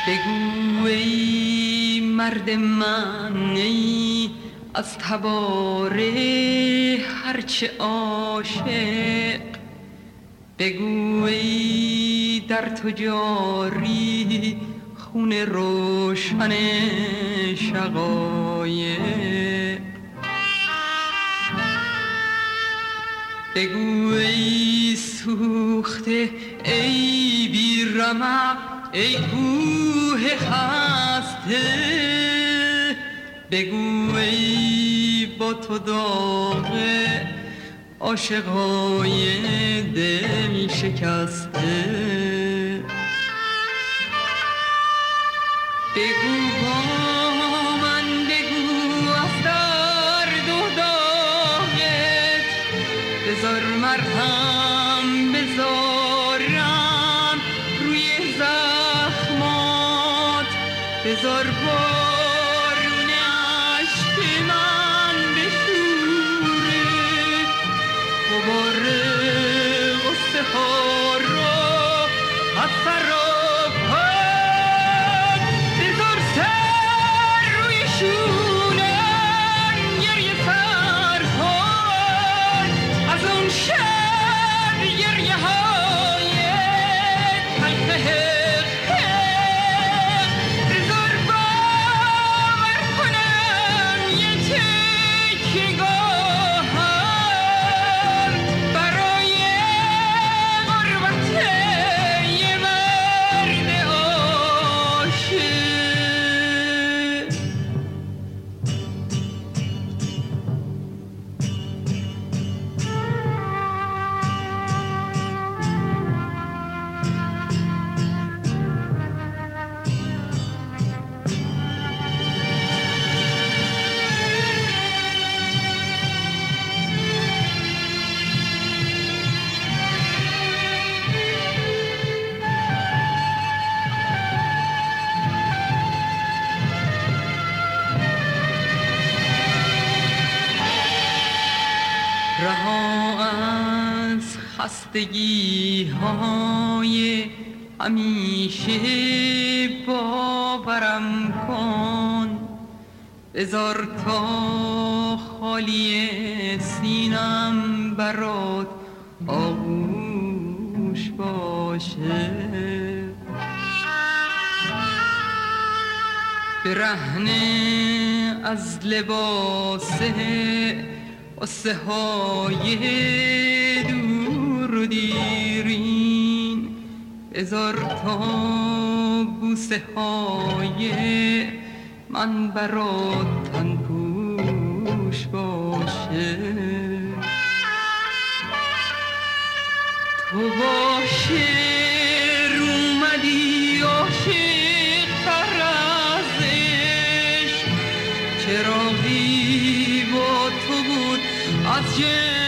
بگو ای مرد من، ای از تباره هرچه عاشق، بگو ای در تو جاری خون روشن شقایق، بگو ای سوخته ای بی رمق، ای کوه خسته، بگو ای با تو داغ عاشقای دل شکسته، بگو با من، بگو از درد و داغت، بذار مرهم بذارم روی زخمات، بذار بارون عشق من بشوره غبار غصه ها رو از سر و پا، بذار سر روی شونم گریه سرپای از اون شب گریه های تلخ بذار باور کنم یه تکیگاهم برای غربت یه مرد عاشق. رها از خستگی های همیشه باورم کن، بذار تا خالی سینم برات آغوش باشه، برهنه از لباس قصه های دور و دیرین، بذار تا بوسه های من برات تن پوش باشه، تو با شعر اومدی عاشق تر از عشق، چراغی با تو بود از